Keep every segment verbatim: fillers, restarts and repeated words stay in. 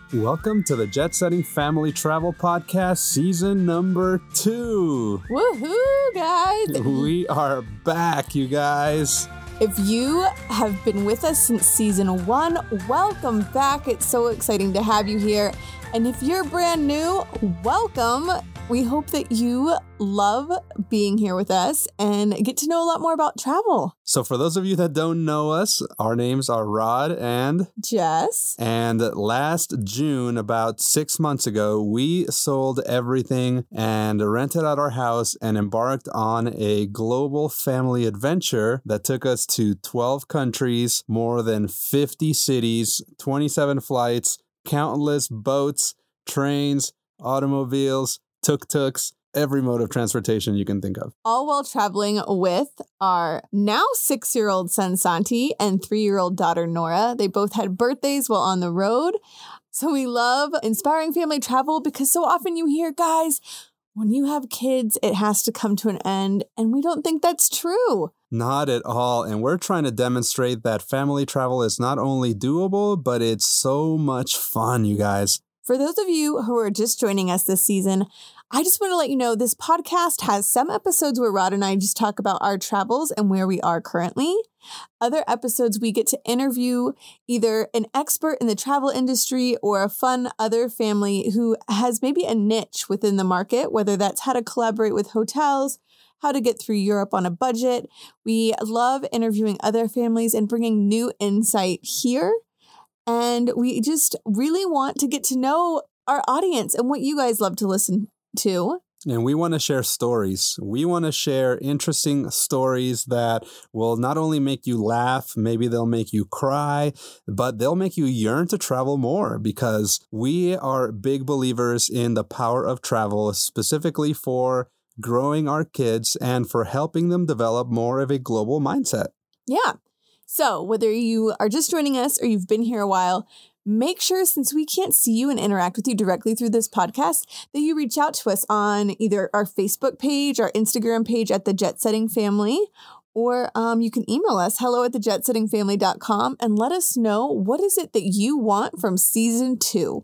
Welcome to the Jet Setting Family Travel Podcast, season number two. Woohoo, guys! We are back, you guys. If you have been with us since season one, welcome back. It's so exciting to have you here. And if you're brand new, welcome. We hope that you love being here with us and get to know a lot more about travel. So for those of you that don't know us, our names are Rod and Jess. And last June, about six months ago, we sold everything and rented out our house and embarked on a global family adventure that took us to twelve countries, more than fifty cities, twenty-seven flights, countless boats, trains, automobiles, tuk-tuks, every mode of transportation you can think of. All while traveling with our now six-year-old son, Santi, and three-year-old daughter, Nora. They both had birthdays while on the road. So we love inspiring family travel because so often you hear, guys, when you have kids, it has to come to an end. And we don't think that's true. Not at all. And we're trying to demonstrate that family travel is not only doable, but it's so much fun, you guys. For those of you who are just joining us this season, I just want to let you know this podcast has some episodes where Rod and I just talk about our travels and where we are currently. Other episodes, we get to interview either an expert in the travel industry or a fun other family who has maybe a niche within the market, whether that's how to collaborate with hotels, how to get through Europe on a budget. We love interviewing other families and bringing new insight here. And we just really want to get to know our audience and what you guys love to listen to. And we want to share stories. We want to share interesting stories that will not only make you laugh, maybe they'll make you cry, but they'll make you yearn to travel more because we are big believers in the power of travel, specifically for growing our kids and for helping them develop more of a global mindset. Yeah. So whether you are just joining us or you've been here a while, make sure, since we can't see you and interact with you directly through this podcast, that you reach out to us on either our Facebook page, our Instagram page at The Jet Setting Family, or um, you can email us, hello at the jet setting family dot com, and let us know what is it that you want from season two.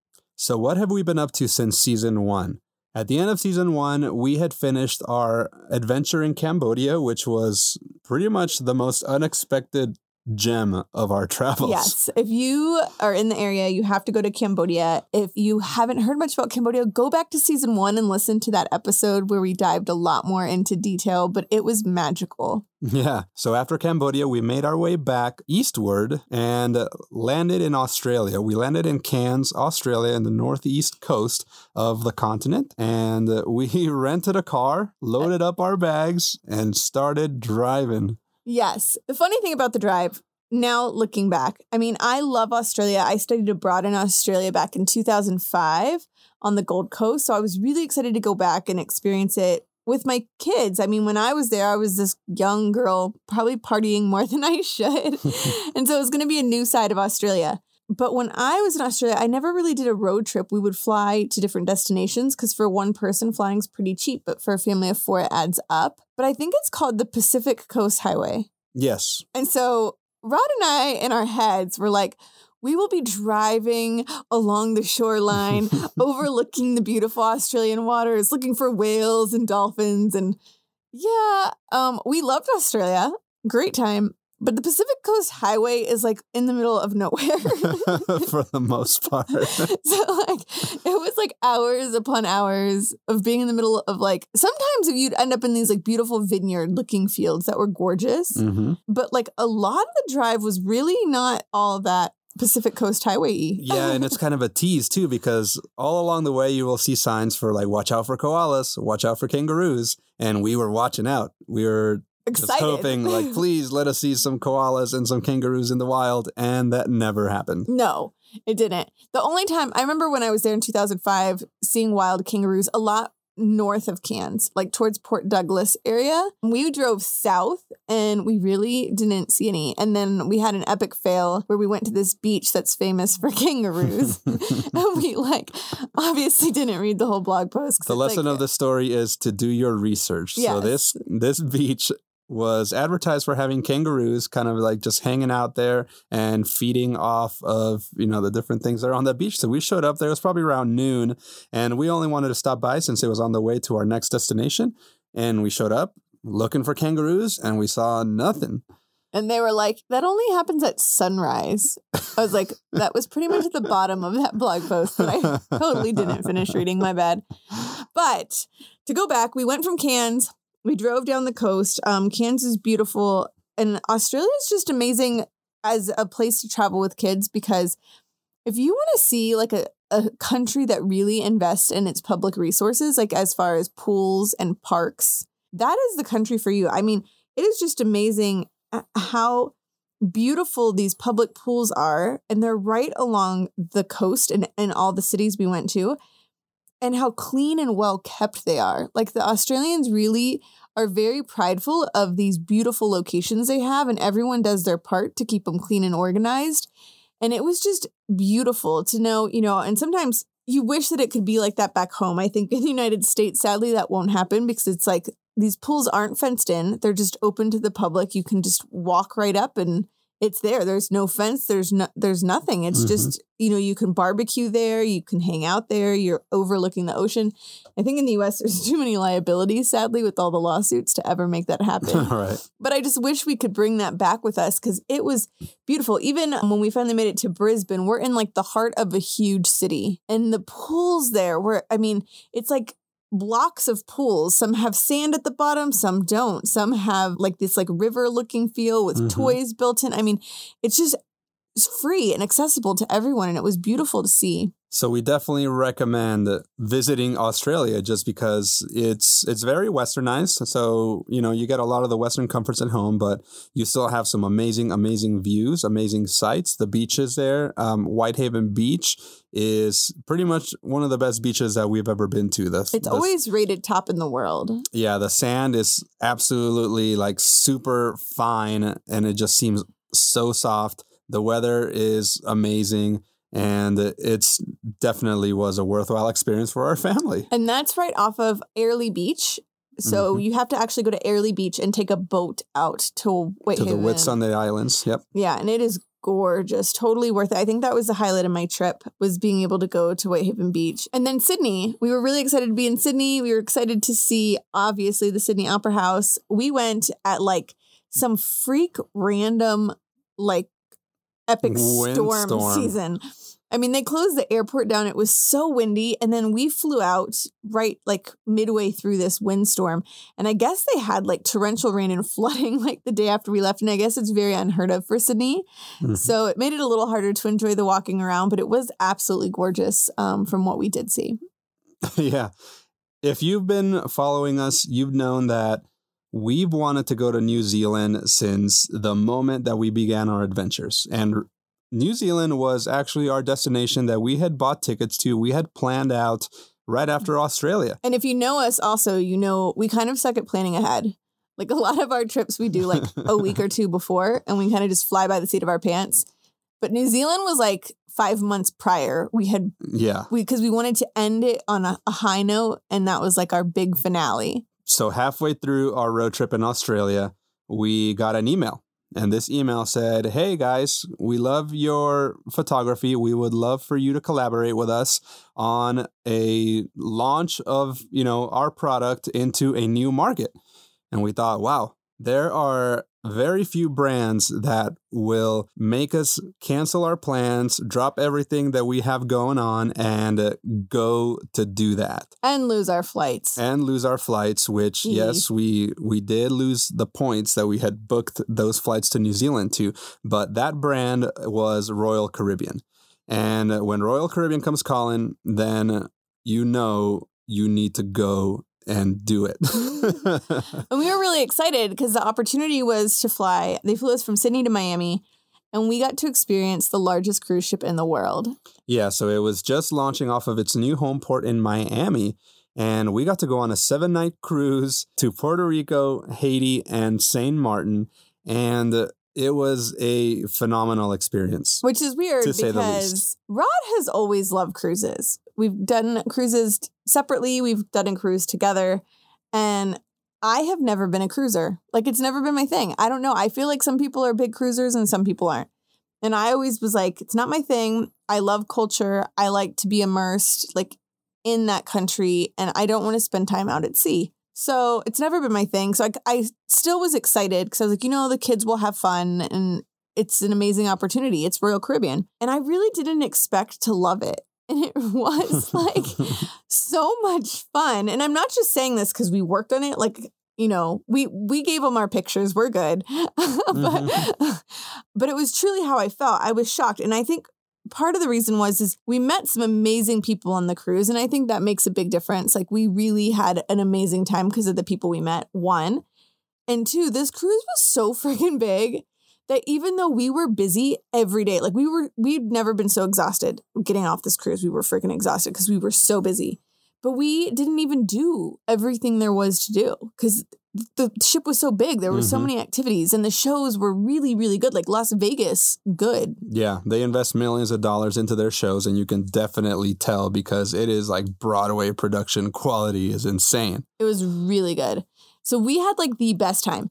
So what have we been up to since season one? At the end of season one, we had finished our adventure in Cambodia, which was pretty much the most unexpected gem of our travels. Yes. If you are in the area, you have to go to Cambodia. If you haven't heard much about Cambodia, go back to season one and listen to that episode where we dived a lot more into detail, but it was magical. Yeah. So after Cambodia, we made our way back eastward and landed in Australia. We landed in Cairns, Australia, in the northeast coast of the continent. And we rented a car, loaded up our bags, and started driving. Yes. The funny thing about the drive, now looking back, I mean, I love Australia. I studied abroad in Australia back in two thousand five on the Gold Coast. So I was really excited to go back and experience it with my kids. I mean, when I was there, I was this young girl, probably partying more than I should. And so it was going to be a new side of Australia. But when I was in Australia, I never really did a road trip. We would fly to different destinations because for one person, flying is pretty cheap. But for a family of four, it adds up. But I think it's called the Pacific Coast Highway. Yes. And so Rod and I, in our heads, were like, we will be driving along the shoreline, overlooking the beautiful Australian waters, looking for whales and dolphins. And yeah, um, we loved Australia. Great time. But the Pacific Coast Highway is like in the middle of nowhere. For the most part. So like it was like hours upon hours of being in the middle of like, sometimes you'd end up in these like beautiful vineyard looking fields that were gorgeous. Mm-hmm. But like a lot of the drive was really not all that Pacific Coast Highway-y. Yeah, and it's kind of a tease too, because all along the way you will see signs for like, watch out for koalas, watch out for kangaroos. And we were watching out. We were Excited. Just hoping, like, please let us see some koalas and some kangaroos in the wild. And that never happened. No, it didn't. The only time, I remember when I was there in two thousand five, seeing wild kangaroos a lot north of Cairns, like towards Port Douglas area. We drove south and we really didn't see any. And then we had an epic fail where we went to this beach that's famous for kangaroos. And we like obviously didn't read the whole blog post. The lesson like, of the story is to do your research. Yes. So this this beach was advertised for having kangaroos kind of like just hanging out there and feeding off of, you know, the different things that are on the beach. So we showed up there. It was probably around noon, and we only wanted to stop by since it was on the way to our next destination. And we showed up looking for kangaroos, and we saw nothing. And they were like, that only happens at sunrise. I was like, that was pretty much at the bottom of that blog post that I totally didn't finish reading. My bad. But to go back, we went from Cairns. We drove down the coast. Um, Cairns is beautiful. And Australia is just amazing as a place to travel with kids, because if you want to see like a, a country that really invests in its public resources, like as far as pools and parks, that is the country for you. I mean, it is just amazing how beautiful these public pools are, and they're right along the coast and in all the cities we went to, and how clean and well kept they are. Like, the Australians really are very prideful of these beautiful locations they have, and everyone does their part to keep them clean and organized. And it was just beautiful to know, you know, and sometimes you wish that it could be like that back home. I think in the United States, sadly, that won't happen, because it's like these pools aren't fenced in. They're just open to the public. You can just walk right up and it's there. There's no fence. There's no, there's nothing. It's mm-hmm. just, you know, you can barbecue there. You can hang out there. You're overlooking the ocean. I think in the U S there's too many liabilities, sadly, with all the lawsuits to ever make that happen. Right. But I just wish we could bring that back with us, because it was beautiful. Even when we finally made it to Brisbane, we're in like the heart of a huge city, and the pools there were, I mean, it's like blocks of pools. Some have sand at the bottom, some don't. Some have like this like river looking feel with mm-hmm. toys built in. I mean, it's just it's free and accessible to everyone, and it was beautiful to see. So we definitely recommend visiting Australia, just because it's it's very westernized. So, you know, you get a lot of the Western comforts at home, but you still have some amazing, amazing views, amazing sights. The beaches there, um, Whitehaven Beach is pretty much one of the best beaches that we've ever been to. The, it's the, always rated top in the world. Yeah, the sand is absolutely like super fine, and it just seems so soft. The weather is amazing. And it's definitely was a worthwhile experience for our family. And that's right off of Airlie Beach. So mm-hmm. you have to actually go to Airlie Beach and take a boat out to Whitehaven. To the Whitsunday Islands, yep. Yeah, and it is gorgeous. Totally worth it. I think that was the highlight of my trip, was being able to go to Whitehaven Beach. And then Sydney. We were really excited to be in Sydney. We were excited to see, obviously, the Sydney Opera House. We went at like some freak random, like, epic storm, storm season. I mean, they closed the airport down. It was so windy. And then we flew out right like midway through this windstorm. And I guess they had like torrential rain and flooding like the day after we left. And I guess it's very unheard of for Sydney. Mm-hmm. So it made it a little harder to enjoy the walking around, but it was absolutely gorgeous um, from what we did see. Yeah. If you've been following us, you've known that we've wanted to go to New Zealand since the moment that we began our adventures. And New Zealand was actually our destination that we had bought tickets to. We had planned out right after Australia. And if you know us also, you know we kind of suck at planning ahead. Like a lot of our trips we do like a week or two before, and we kind of just fly by the seat of our pants. But New Zealand was like five months prior. We had, yeah, we because we wanted to end it on a, a high note, and that was like our big finale. So halfway through our road trip in Australia, we got an email. And this email said, hey, guys, we love your photography. We would love for you to collaborate with us on a launch of, you know, our product into a new market. And we thought, wow, there are very few brands that will make us cancel our plans, drop everything that we have going on, and uh, go to do that. And lose our flights. And lose our flights, which, mm. yes, we we did lose the points that we had booked those flights to New Zealand to. But that brand was Royal Caribbean. And when Royal Caribbean comes calling, then you know you need to go and do it. And we were really excited because the opportunity was to fly. They flew us from Sydney to Miami, and we got to experience the largest cruise ship in the world. Yeah, so it was just launching off of its new home port in Miami, and we got to go on a seven-night cruise to Puerto Rico, Haiti, and Saint Martin, and it was a phenomenal experience. Which is weird because Rod has always loved cruises. We've done cruises separately. We've done a cruise together. And I have never been a cruiser. Like, it's never been my thing. I don't know. I feel like some people are big cruisers and some people aren't. And I always was like, it's not my thing. I love culture. I like to be immersed like in that country, and I don't want to spend time out at sea. So it's never been my thing. So I, I still was excited because I was like, you know, the kids will have fun and it's an amazing opportunity. It's Royal Caribbean. And I really didn't expect to love it. And it was like so much fun. And I'm not just saying this because we worked on it. Like, you know, we we gave them our pictures. We're good. but, mm-hmm. but it was truly how I felt. I was shocked. And I think part of the reason was is we met some amazing people on the cruise. And I think that makes a big difference. Like, we really had an amazing time because of the people we met, one. And two, this cruise was so freaking big that even though we were busy every day, like we were, we'd never been so exhausted getting off this cruise. We were freaking exhausted because we were so busy. But we didn't even do everything there was to do because the ship was so big. There were mm-hmm. so many activities and the shows were really, really good. Like Las Vegas, good. Yeah, they invest millions of dollars into their shows, and you can definitely tell because it is like Broadway production quality is insane. It was really good. So we had like the best time.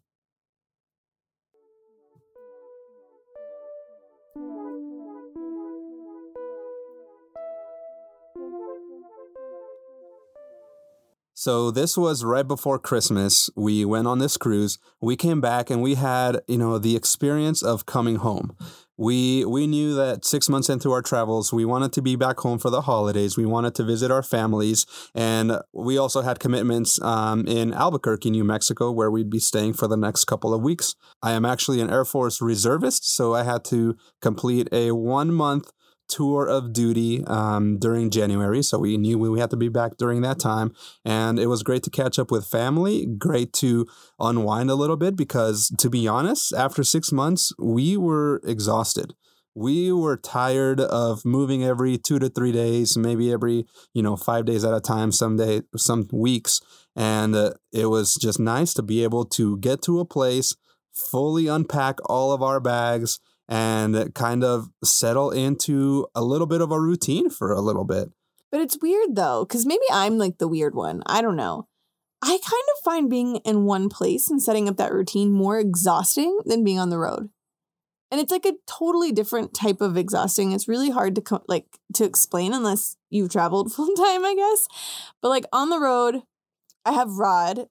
So this was right before Christmas. We went on this cruise. We came back and we had, you know, the experience of coming home. We we knew that six months into our travels, we wanted to be back home for the holidays. We wanted to visit our families. And we also had commitments um, in Albuquerque, New Mexico, where we'd be staying for the next couple of weeks. I am actually an Air Force reservist, so I had to complete a one-month tour of duty um, during January. So we knew we had to be back during that time. And it was great to catch up with family, great to unwind a little bit because, to be honest, after six months, we were exhausted. We were tired of moving every two to three days, maybe every, you know, five days at a time, some day, some weeks. And uh, it was just nice to be able to get to a place, fully unpack all of our bags, and kind of settle into a little bit of a routine for a little bit. But it's weird, though, because maybe I'm like the weird one. I don't know. I kind of find being in one place and setting up that routine more exhausting than being on the road. And it's like a totally different type of exhausting. It's really hard to co- like to explain unless you've traveled full time, I guess. But like on the road, I have Rod,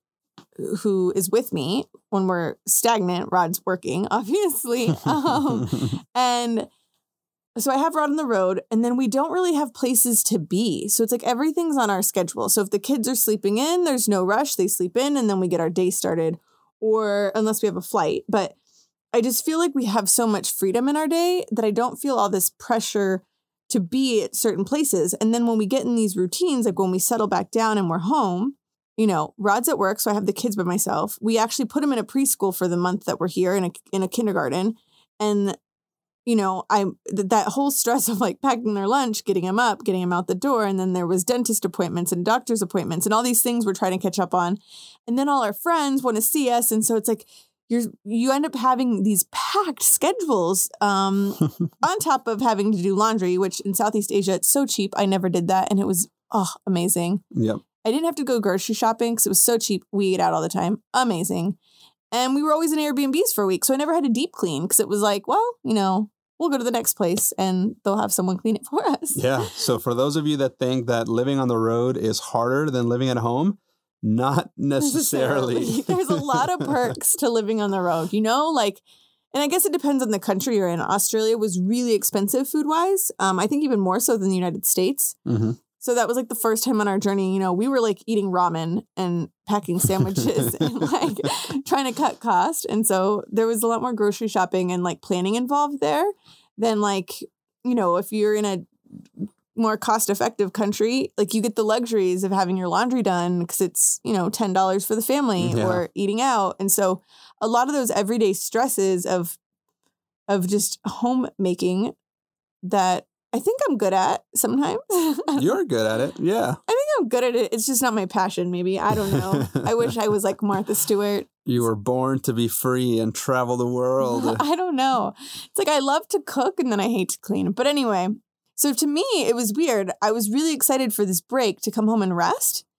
who is with me when we're stagnant. Rod's working, obviously. Um, and so I have Rod on the road, and then we don't really have places to be. So it's like everything's on our schedule. So if the kids are sleeping in, there's no rush. They sleep in, and then we get our day started, or unless we have a flight. But I just feel like we have so much freedom in our day that I don't feel all this pressure to be at certain places. And then when we get in these routines, like when we settle back down and we're home, you know, Rod's at work, so I have the kids by myself. We actually put him in a preschool for the month that we're here in a in a kindergarten. And, you know, I th- that whole stress of like packing their lunch, getting him up, getting him out the door. And then there was dentist appointments and doctor's appointments and all these things we're trying to catch up on. And then all our friends want to see us. And so it's like you're you end up having these packed schedules um, on top of having to do laundry, which in Southeast Asia, it's so cheap. I never did that. And it was, oh, amazing. Yep. I didn't have to go grocery shopping because it was so cheap. We ate out all the time. Amazing. And we were always in Airbnbs for a week. So I never had to deep clean because it was like, well, you know, we'll go to the next place and they'll have someone clean it for us. Yeah. So for those of you that think that living on the road is harder than living at home, not necessarily. necessarily. There's a lot of perks to living on the road, you know, like, and I guess it depends on the country you're in. Australia was really expensive food wise. Um, I think even more so than the United States. Mm-hmm. So that was like the first time on our journey, you know, we were like eating ramen and packing sandwiches and like trying to cut cost. And so there was a lot more grocery shopping and like planning involved there than like, you know, if you're in a more cost effective country, like you get the luxuries of having your laundry done because it's, you know, ten dollars for the family yeah. or eating out. And so a lot of those everyday stresses of of just homemaking that I think I'm good at sometimes. You're good at it. Yeah. I think I'm good at it. It's just not my passion, maybe. I don't know. I wish I was like Martha Stewart. You were born to be free and travel the world. I don't know. It's like I love to cook and then I hate to clean. But anyway, so to me, it was weird. I was really excited for this break to come home and rest.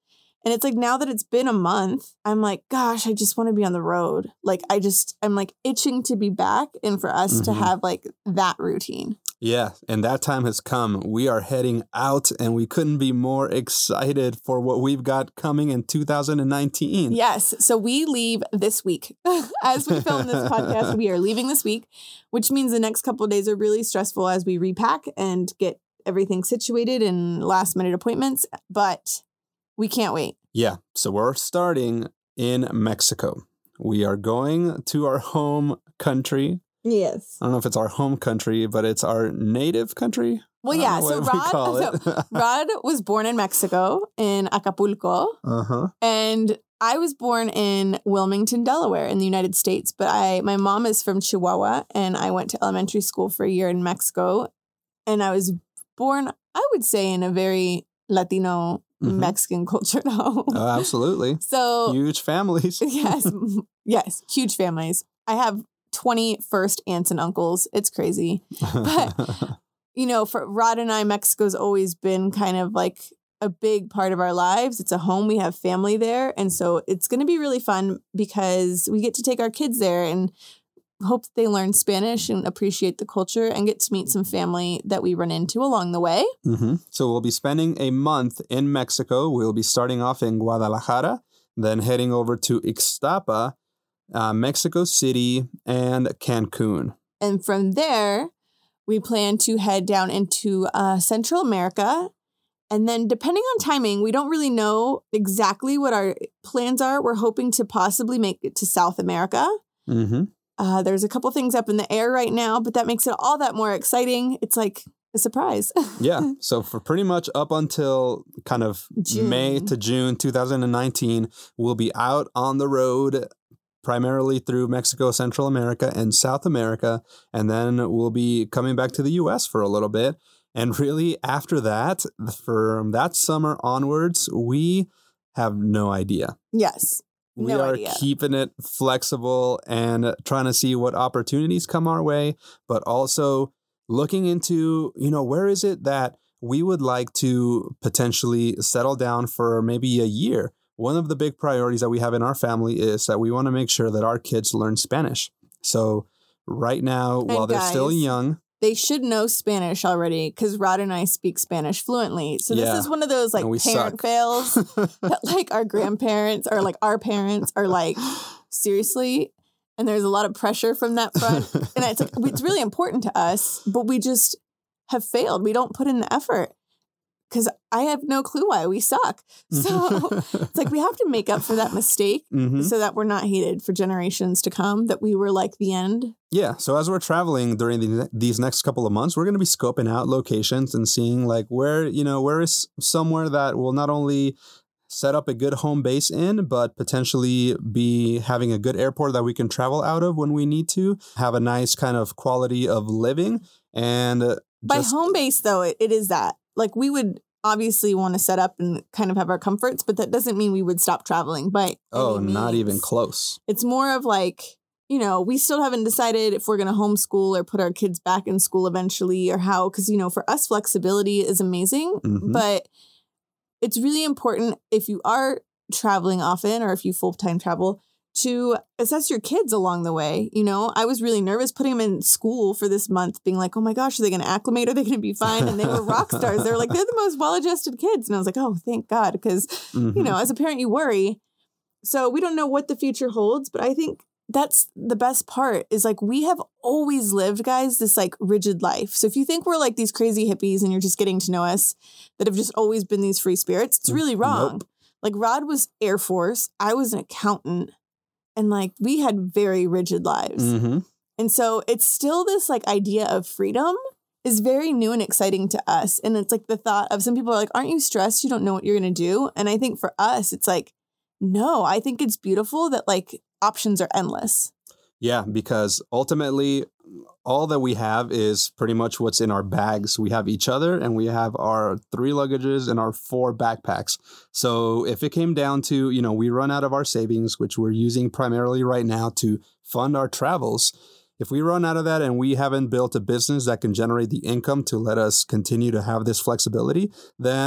And it's like now that it's been a month, I'm like, gosh, I just want to be on the road. Like I just, I'm like itching to be back and for us mm-hmm. to have like that routine. Yeah, and that time has come. We are heading out and we couldn't be more excited for what we've got coming in two thousand nineteen. Yes, so we leave this week. As we film this podcast, we are leaving this week, which means the next couple of days are really stressful as we repack and get everything situated and last minute appointments, but we can't wait. Yeah, so we're starting in Mexico. We are going to our home country. Yes. I don't know if it's our home country, but it's our native country. Well, yeah. So Rod, so Rod was born in Mexico, in Acapulco. Uh-huh. And I was born in Wilmington, Delaware, in the United States. But I, my mom is from Chihuahua, and I went to elementary school for a year in Mexico. And I was born, I would say, in a very Latino mm-hmm. Mexican cultured home. Oh, absolutely. So huge families. Yes. Yes. Huge families. I have twenty first aunts and uncles. It's crazy. But, you know, for Rod and I, Mexico's always been kind of like a big part of our lives. It's a home. We have family there. And so it's going to be really fun because we get to take our kids there and hope that they learn Spanish and appreciate the culture and get to meet some family that we run into along the way. Mm-hmm. So we'll be spending a month in Mexico. We'll be starting off in Guadalajara, then heading over to Ixtapa, Uh, Mexico City, and Cancun. And from there, we plan to head down into uh, Central America. And then depending on timing, we don't really know exactly what our plans are. We're hoping to possibly make it to South America. Mm-hmm. Uh, there's a couple things up in the air right now, but that makes it all that more exciting. It's like a surprise. Yeah. So for pretty much up until kind of June. May to June two thousand nineteen, we'll be out on the road primarily through Mexico, Central America, and South America. And then we'll be coming back to the U S for a little bit. And really, after that, from that summer onwards, we have no idea. Yes. We no are idea. keeping it flexible and trying to see what opportunities come our way, but also looking into, you know, where is it that we would like to potentially settle down for maybe a year. One of the big priorities that we have in our family is that we want to make sure that our kids learn Spanish. So right now, and while guys, they're still young, they should know Spanish already because Rod and I speak Spanish fluently. So this yeah, is one of those like parent suck. fails that like our grandparents or like our parents are like, seriously? And there's a lot of pressure from that front. And it's like, it's really important to us, but we just have failed. We don't put in the effort. Because I have no clue why we suck. So it's like we have to make up for that mistake mm-hmm. so that we're not hated for generations to come, that we were like the end. Yeah. So as we're traveling during the, these next couple of months, we're going to be scoping out locations and seeing like where, you know, where is somewhere that will not only set up a good home base in, but potentially be having a good airport that we can travel out of when we need to, have a nice kind of quality of living. And uh, by just, home base, though, it, it is that. Like we would obviously want to set up and kind of have our comforts, but that doesn't mean we would stop traveling by Oh, any not means. even close. It's more of like, you know, we still haven't decided if we're going to homeschool or put our kids back in school eventually or how, because, you know, for us, flexibility is amazing, mm-hmm. but it's really important if you are traveling often or if you full-time travel to assess your kids along the way. You know, I was really nervous putting them in school for this month, being like, oh my gosh, are they going to acclimate? Are they going to be fine? And they were rock stars. They were like, they're the most well-adjusted kids. And I was like, oh, thank God. Because, mm-hmm. you know, as a parent, you worry. So we don't know what the future holds, but I think that's the best part is like, we have always lived, guys, this like rigid life. So if you think we're like these crazy hippies and you're just getting to know us that have just always been these free spirits, it's really wrong. Nope. Like Rod was Air Force. I was an accountant. And like we had very rigid lives. Mm-hmm. And so it's still this like idea of freedom is very new and exciting to us. And it's like the thought of some people are like, aren't you stressed? You don't know what you're going to do. And I think for us, it's like, no, I think it's beautiful that like options are endless. Yeah, because ultimately all that we have is pretty much what's in our bags. We have each other and we have our three luggages and our four backpacks. So if it came down to, you know, we run out of our savings, which we're using primarily right now to fund our travels. If we run out of that and we haven't built a business that can generate the income to let us continue to have this flexibility, then uh,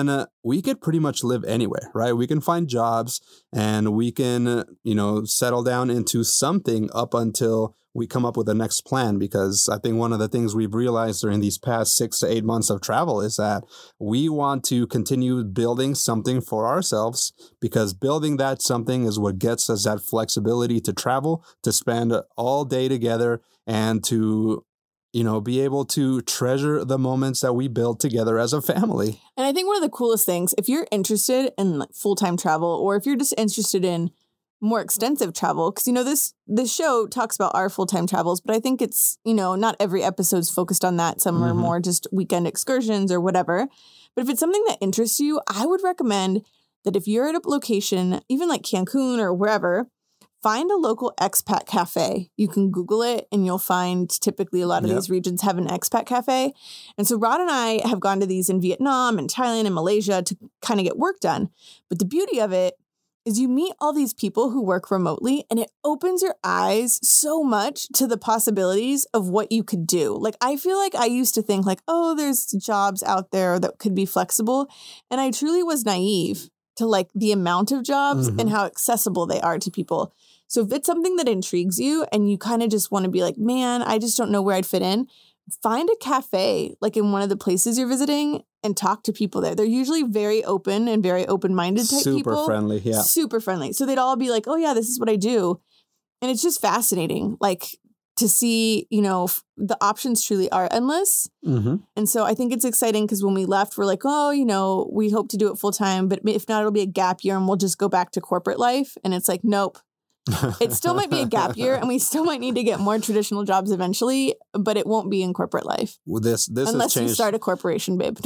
we could pretty much live anywhere, right? We can find jobs and we can, you know, settle down into something up until we come up with the next plan. Because I think one of the things we've realized during these past six to eight months of travel is that we want to continue building something for ourselves, because building that something is what gets us that flexibility to travel, to spend all day together, and to, you know, be able to treasure the moments that we build together as a family. And I think one of the coolest things, if you're interested in like full-time travel, or if you're just interested in more extensive travel, because, you know, this this show talks about our full-time travels, but I think it's, you know, not every episode's focused on that. Some mm-hmm. are more just weekend excursions or whatever. But if it's something that interests you, I would recommend that if you're at a location, even like Cancun or wherever, find a local expat cafe. You can Google it and you'll find typically a lot of yep. these regions have an expat cafe. And so Rod and I have gone to these in Vietnam and Thailand and Malaysia to kind of get work done. But the beauty of it is you meet all these people who work remotely, and it opens your eyes so much to the possibilities of what you could do. Like, I feel like I used to think like, oh, there's jobs out there that could be flexible. And I truly was naive to like the amount of jobs mm-hmm. and how accessible they are to people. So if it's something that intrigues you and you kind of just want to be like, man, I just don't know where I'd fit in, find a cafe like in one of the places you're visiting and talk to people there. They're usually very open and very open-minded type Super people. Super friendly, yeah. Super friendly. So they'd all be like, oh yeah, this is what I do. And it's just fascinating, like to see, you know, f- the options truly are endless. Mm-hmm. And so I think it's exciting because when we left, we're like, oh, you know, we hope to do it full time, but if not, it'll be a gap year and we'll just go back to corporate life. And it's like, nope. It still might be a gap year and we still might need to get more traditional jobs eventually, but it won't be in corporate life. Well, this this Unless has changed. you start a corporation, babe.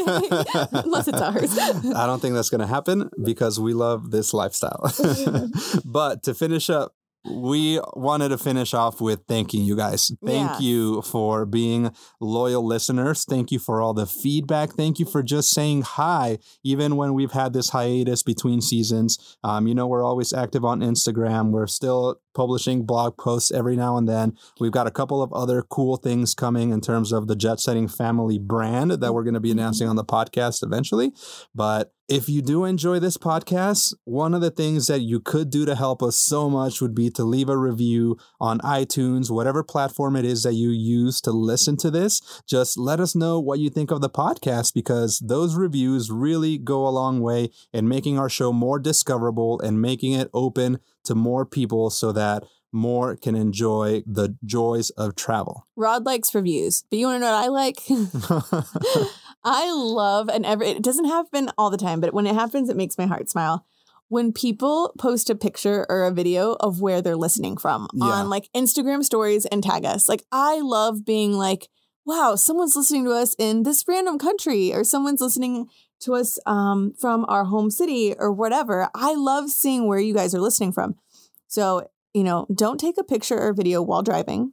Unless it's ours. I don't think that's going to happen because we love this lifestyle. But to finish up, we wanted to finish off with thanking you guys. Thank yeah. you for being loyal listeners. Thank you for all the feedback. Thank you for just saying hi, even when we've had this hiatus between seasons. Um, you know, we're always active on Instagram. We're still publishing blog posts every now and then. We've got a couple of other cool things coming in terms of the Jet Setting Family brand that we're going to be announcing on the podcast eventually. But if you do enjoy this podcast, one of the things that you could do to help us so much would be to leave a review on iTunes, whatever platform it is that you use to listen to this. Just let us know what you think of the podcast, because those reviews really go a long way in making our show more discoverable and making it open to more people so that more can enjoy the joys of travel. Rod likes reviews, but you want to know what I like? I love, and every, it doesn't happen all the time, but when it happens, it makes my heart smile. When people post a picture or a video of where they're listening from yeah. on like Instagram stories and tag us. Like, I love being like, wow, someone's listening to us in this random country, or someone's listening to us um, from our home city or whatever. I love seeing where you guys are listening from. So, you know, don't take a picture or video while driving.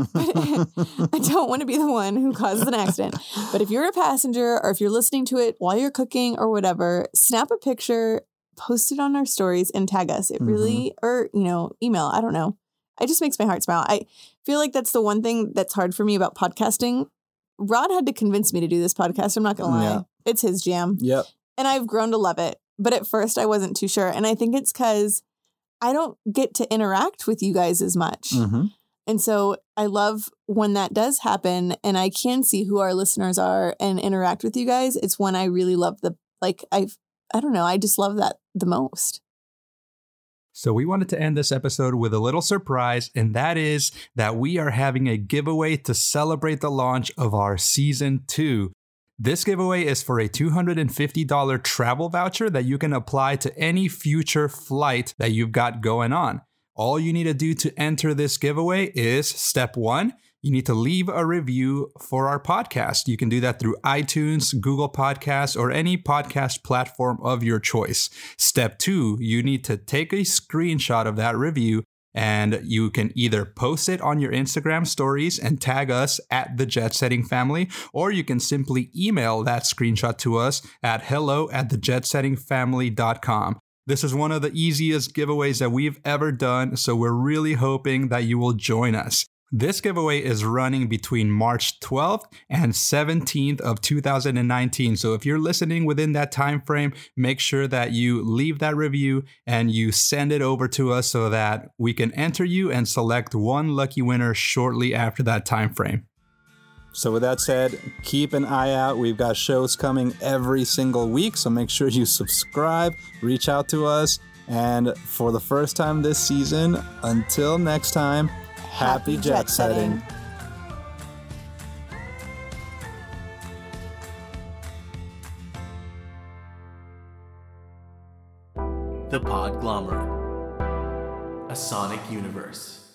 I don't want to be the one who causes an accident. But if you're a passenger, or if you're listening to it while you're cooking or whatever, snap a picture, post it on our stories and tag us. It really, mm-hmm. or, you know, email. I don't know. It just makes my heart smile. I feel like that's the one thing that's hard for me about podcasting. Rod had to convince me to do this podcast. I'm not going to lie. Yeah. It's his jam. Yep. And I've grown to love it. But at first I wasn't too sure. And I think it's because I don't get to interact with you guys as much. Mm-hmm. And so I love when that does happen and I can see who our listeners are and interact with you guys. It's when I really love the, like, I've, I don't know, I just love that the most. So we wanted to end this episode with a little surprise, and that is that we are having a giveaway to celebrate the launch of our season two. This giveaway is for a two hundred fifty dollars travel voucher that you can apply to any future flight that you've got going on. All you need to do to enter this giveaway is step one, you need to leave a review for our podcast. You can do that through iTunes, Google Podcasts, or any podcast platform of your choice. Step two, you need to take a screenshot of that review, and you can either post it on your Instagram stories and tag us at the Jet Setting Family, or you can simply email that screenshot to us at hello at the jet setting family dot com. This is one of the easiest giveaways that we've ever done, so we're really hoping that you will join us. This giveaway is running between March twelfth and seventeenth of two thousand nineteen. So if you're listening within that time frame, make sure that you leave that review and you send it over to us so that we can enter you and select one lucky winner shortly after that time frame. So with that said, keep an eye out. We've got shows coming every single week, so make sure you subscribe, reach out to us, and for the first time this season, until next time, happy, happy jet setting. The Podglomerate, a sonic universe.